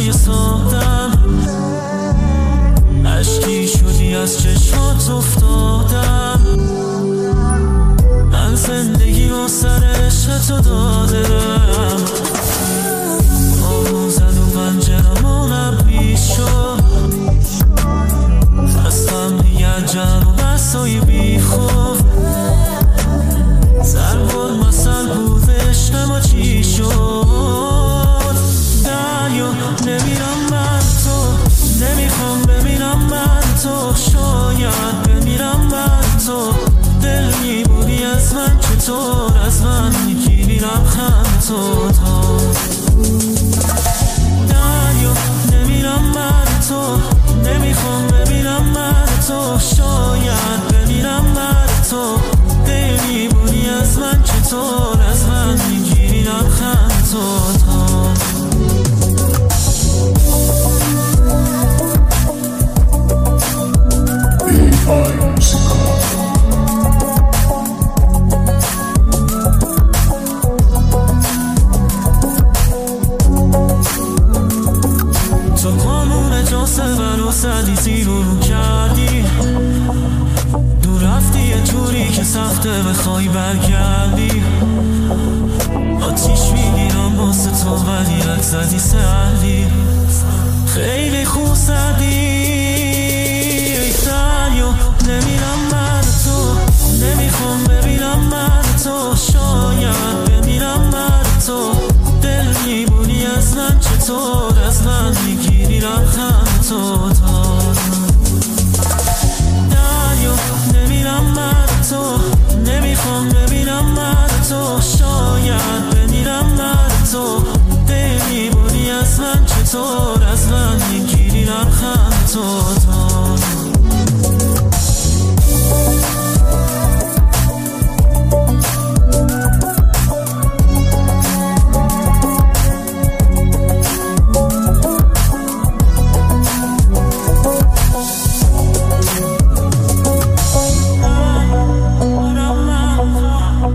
لحظای سادم، عشقی شدی از چشمات افتادم. من زندگی با سر عشق تو دادم، آمون زد و پنجرمون عبی شد، خستم دیگر جمع و بسای بی خوب. ضربات مثل بود عشق ما چی شد؟ دریا نمیرم من تو، نمیخوام ببینم من تو، شاید بمیرم من تو. دل میبودی از من چطور از من میگیری لبخند تو تا. دریا نمیرم من تو، نمیخوام ببینم من تو، شاید بمیرم من تو. دل میبودی از من چطور از من میگیری لبخند تو تا. تو قانون جاسبن و سدی زیرو رو کردی، دور رفتی یه جوری که سخته بخوای برگردی. آتیش میگیرم واسه تو ولی رک زدی سردی، خیلی خوب زدی. دریا نمیرم من تو، نمیخوام ببینم من تو، شاید بمیرم من تو. دل میبونی از من چطور از من میگیری لبخند تو تا. دریا نمیرم من تو، نمیخوام ببینم من تو، شاید بمیرم من تو. دل میبونی از من چطور